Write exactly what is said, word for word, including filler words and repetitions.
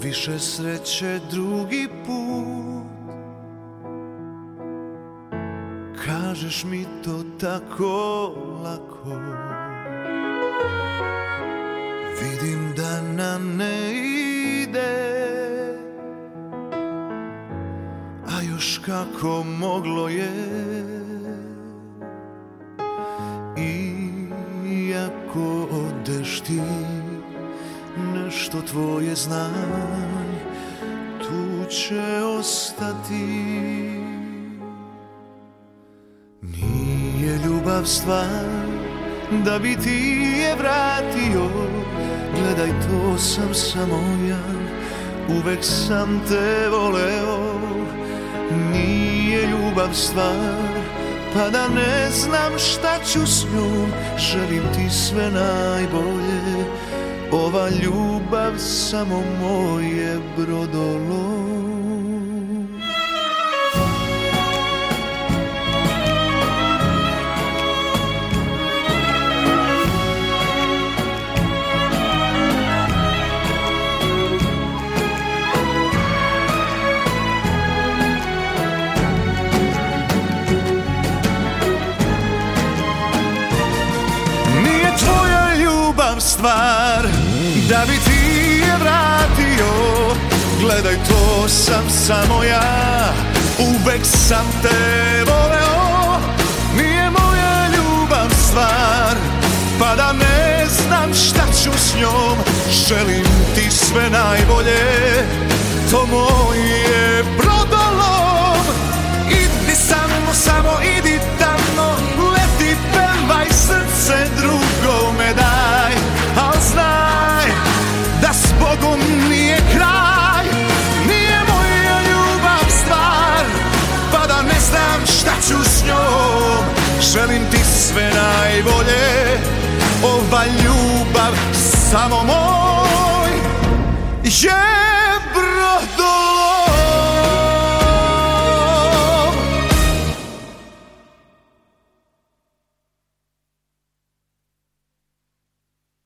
više sreće drugi put. Kažeš mi to tako lako, vidim da nam ne ide, a još kako moglo je. Iako odeš ti, nešto tvoje znanje tu će ostati. Nije ljubav stvar da bi ti je vratio, gledaj to sam samo ja, uvek sam te voleo. Nije ljubav stvar pa da ne znam šta ću s njom, želim ti sve najbolje. Ova ljubav samo moje brodolo. Stvar da bi ti je vratio, gledaj to sam samo ja, uvek sam te voleo. Nije moja ljubav stvar pa da ne znam šta ću s njom, želim ti sve najbolje. To moje brodolom, idi samo, samo idi tamo, leti, pevaj, srce drugome daj. Al znaj da s Bogom nije kraj. Nije moja ljubav stvar pa da ne znam šta ću s njom, želim ti sve najbolje. Ova ljubav samo moj je.